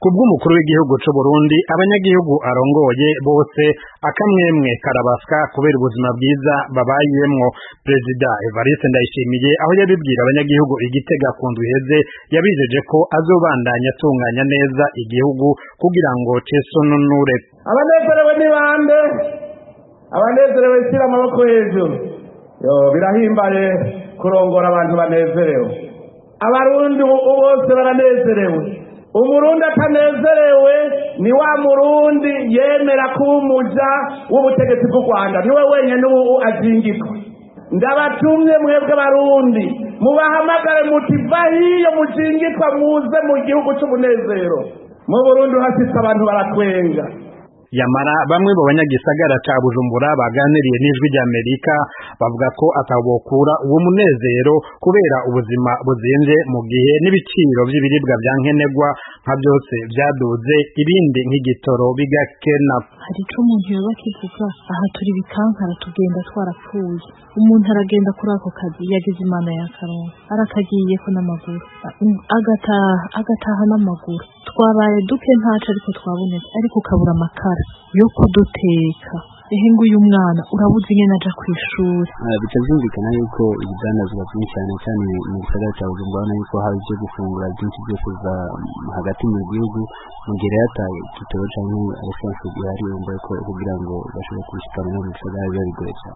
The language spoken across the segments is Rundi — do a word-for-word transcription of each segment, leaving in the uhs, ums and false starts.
kubw'umukuru w'igihugu c'u Burundi abanyagihugu arongoye bose akamwemwe karabaswa kubera ubuzima bwiza babayemwo. Perezida Evariste Ndayishimiye aho yabibwira abanyagihugu igitega ku ndwi iheze yabijeje ko azobandanya atunganya neza igihugu kugira ngo cesununure. Abanezerewe ni bande? Abanezerewe sira amaboko hejuru. Yo birahimbaye kurongora abantu banezerewe. Abarundi bose baranezerewe. Umurundi atanezerewe ni wa murundi yemera kumuja w'ubutegetsi bw'u Rwanda niwe wenyene ubu azingirwa. Ndabatumye mwebwe barundi mubahamagare muti vahiyo mujingitwa muze mu gihugu c'umunezero. Mu Burundi hasitse abantu baratwenga. Yamara bamwe mu banyagisagara ca Bujumbura baganiriye n'ijwi ry'Amerika bavuga ko atabokura uwo munezero kubera ubuzima buzimvye mu gihe n'ibiciro vy'ibiribwa vyankenegwa nka byose vyaduze ibindi nk'igitoro bigakena. Hari ico umuntu yoba kivuga aha turi bikankara tugenda twarapfuye. Umuntu aragenda kuri ako kazi yagize imana ya karonka arakagiyeko n'amaguru agataha agataha n'amaguru. Twabaye duke ntaco ariko twabonetse ariko ukabura amakara yo kuduteka. Ehe nguyu mwana urabuze ingene aja kw'ishuri. Bitazumvikana yuko ibidandazwa byinshi cyane cyane mu gisagara cya Bujumbura urabona yuko hari ibyo gufungura byinshi byo kuva hagati mu gihugu mu gihe yataye igitoro canke esanse ihari yumva ko kugira ngo bashobore kubishikana no mu gisagara biba bigoye cyane.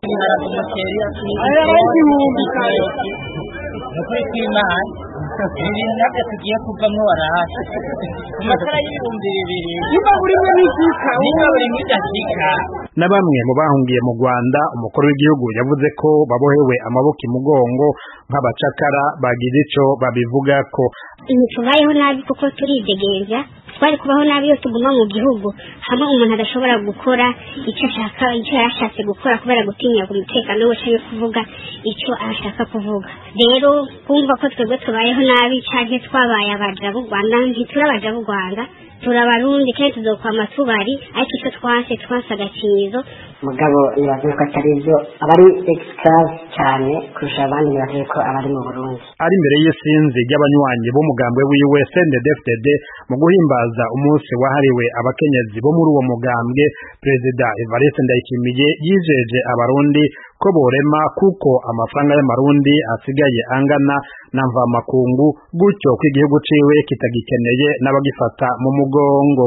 tugiye kuvamwo warahasha amatara y'ibihumbi bibiri niba buri mwe n'ikika niba buri mwe n'ikika. Na bamwe mu bahungiye mu Rwanda umukuru w'igihugu yavuze ko babohewe amaboko imugongo nk'abacakara bagize ico babivugako. Tubayeho nabi kuko turidegenza twari kubaho nabi iyo tuguma mu gihugu hamwe umuntu adashobora gukora icyo ashaka icyo yashatse gukora kubera gutinya ku mutekano we cyangwa kuvuga icyo ashaka kuvuga. Rero kumva ko twebwe tubayeho nabi cyane twabaye abaja b'u Rwanda ntiturabaja b'u Rwanda turabarundi kandi tuzokwama tubari ariko icyo twase twasaga kinyizo mugabo iravuga ko atari byo abari excuse cyane kurusha abandi baravuga ko abari mu Burundi. Ari imbere y'isinzi ry'abanywanyi b'umugambwe wiwe C N D D F D D mu guhimbaza umunsi wahariwe abakenyezi bo muri uwo mugambwe, Perezida Evariste Ndayishimiye yijeje abarundi ko borema kuko amafaranga y'amarundi asigaye angana na mva makungu gutyo ko igihugu ciwe kitagikeneye n'abagifata mu mugongo.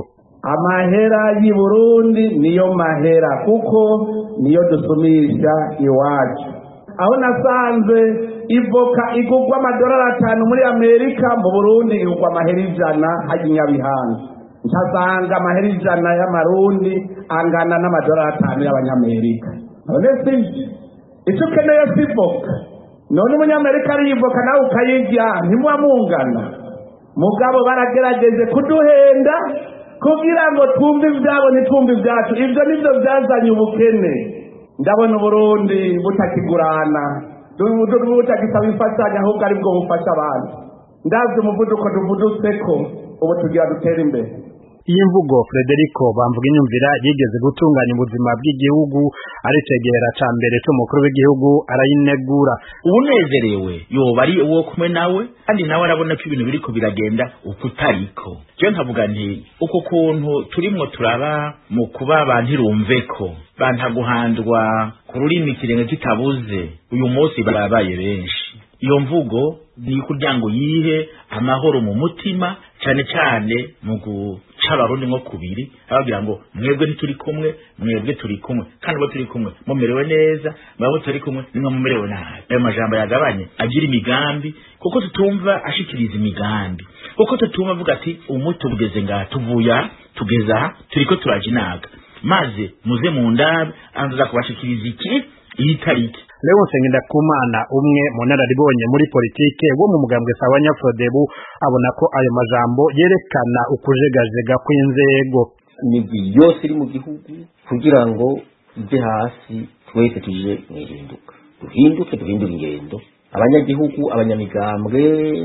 Amahera y'i Burundi niyo mahera kuko niyo dusumisha iwacu. Aho nasanze ivoka igugwa amadolari atanu muri Amerika mu Burundi igugwa amahera ijana haji Nyabihanga. Nsanga amahera ijana y'amarundi angana n'amadolari atanu y'abanyamerika. None si icyo ukeneye si ivoka. None umunyamerika ari ivoka nawe ukayirya ntimuba mungana. Mugabo baragerageje kuduhenda kugira ngo twumve ibyabo ntitwumve ibyacu. Ibyo nibyo byazanye ubukene. Ndabona Burundi butakigurana butagisaba imfashanyo ahubwo ari bwo bufasha abantu. Ndazi umuvuduko tuvudutseko ubu tugira dutera imbere. Iyi mvugo Frederico bamvuga inyumvira yigeze gutunganya ubuzima bw'igihugu ari cegera ca mbere c'umukuru w'igihugu arayinegura. Unezerewe yoba ari uwo kumwe nawe kandi nawe arabona ko ibintu biriko biragenda ukutariko. Je nkavuga nti uko kuntu turimwo turaba mu kuba abantu irumveko bantaguhandwa ku rurimi kirenge kitabuze uyu munsi barabaye benshi. Iyo mvugo ni kugira ngo yihe amahoro mu mutima cyane cyane mu guca abarundi nko kubiri abagira ngo mwebwe ntituri kumwe mwebwe turi kumwe kandi bo turi kumwe mumerewe neza babo turi kumwe nimwe mumerewe nabi. Ayo majambo yagabanye agira imigambi kuko tutumva ashikiriza imigambi kuko tutumva avuga ati umuti ubugeze ngaha tuvuya tugeza turiko turajinaga maze muze mu ndabe anza kubashikiriza iki iyi tariki. Leonce Ngendakumana umwe mu nararibonye muri politike wo mu mugambwe Sawanya Frodebu abona ko ayo majambo yerekana ukujegajega kw'inzego. Imigwi yose iri mu gihugu kugira ngo ije hasi twese tuje mwihinduka duhinduke duhindura ingendo abanyagihugu abanyamigambwe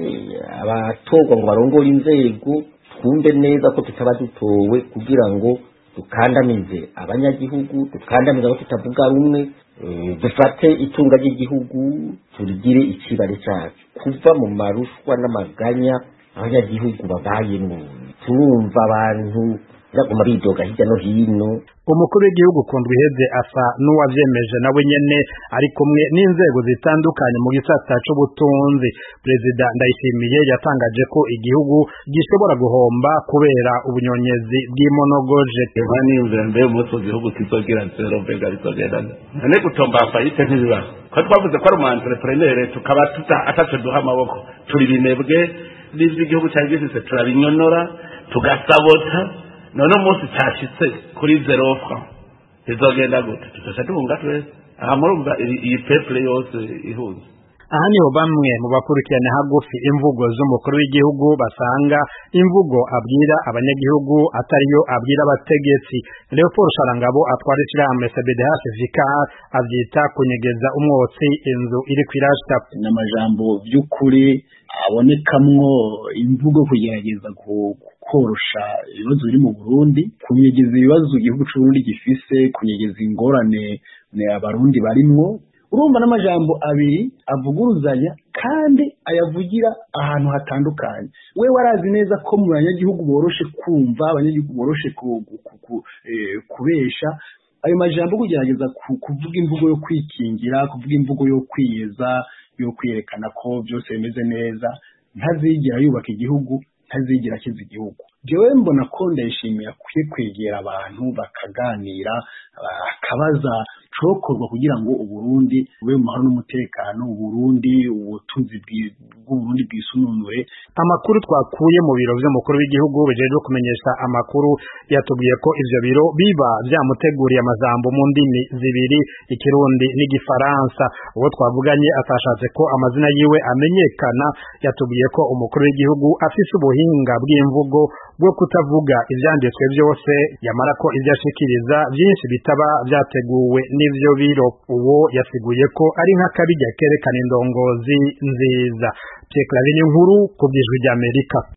abatorwa ngo barongore inzego twumve neza ko tutaba dutowe kugira ngo dukandamize abanyagihugu dukandamize abo tutavuga rumwe. Dufate itunga ry'igihugu turigire ikibare cyacu kuva mu marushwa n'amaganya abanyagihugu babayemo turumva abantu baguma bidoga hirya no hino. Umukuru w'igihugu kundwa iheze asa n'uwavyemeje nawe nyene ari kumwe n'inzego zitandukanye mu gisata c'ubutunzi. Perezida Ndayishimiye yatangaje ko igihugu gishobora guhomba kubera ubunyonyezi bw'imonogoje. Evani mvembe umuso gihugu kizogira zero mbega bizogenda none gutomba fayite ntibiba ko twavuze ko ari umu entrepreneur tukaba tuta ataco duha amaboko turi binebwe n'ivyo igihugu cyari gifise turabinyonora tugasabota none umunsi cyashitse kuri zero franc izogenda gute tutasha tunga twese aha murumva iyi peple yose ihunze. Aha niho bamwe mu bakurikirana hagufi imvugo z'umukuru w'igihugu basanga imvugo abwira abanyagihugu atariyo abwira abategetsi. Leopold Sharangabo atwara ishirahamwe C B D H Vicar avyita kunyegeza umwotsi inzu iri kwirashta. N'amajambo by'ukuri abonekamwo imvugo kugerageza korosha ibibazo biri mu Burundi, kunyegeza ibibazo igihugu c'u Burundi gifise, kunyegeza ingorane abarundi barimwo. Urumva n'amajambo abiri avuguruzanya kandi ayavugira ahantu hatandukanye. We warazi neza ko mu banyagihugu boroshe kumva, abanyagihugu boroshe kubesha. Ayo majambo kugerageza kuvuga imvugo yo kwikingira, kuvuga imvugo yo kwiyeza, yo kwerekana ko byose bimeze neza, ntazigera yubaka igihugu, ntazigera akiza igihugu. Jewe mbona ko Ndayishimiye akwiye kwegera abantu bakaganira, akabaza cokorwa kugira ngo Uburundi bube mu mahoro n'umutekano, Uburundi ubutunzi bw'Uburundi bwisununure. Amakuru twakuye mu biro vy'umukuru w'igihugu bijejwe kumenyesha amakuru yatubwiye ko ivyo biro biba vyamuteguriye amajambo mu ndimi zibiri, Ikirundi n'Igifaransa. Uwo twavuganye atashatse ko amazina yiwe amenyekana, yatubwiye ko umukuru w'igihugu afise ubuhinga bw'imvugo bwo kutavuga ivyanditswe vyose, yamara ko ivyo ashikiriza vyinshi bitaba vyateguwe n'ivyo biro. Uwo yasiguye ko ari nk'akabirya kerekana indongozi nziza. Pierre Claver Nkuru ku bw'Ijwi ry'Amerika.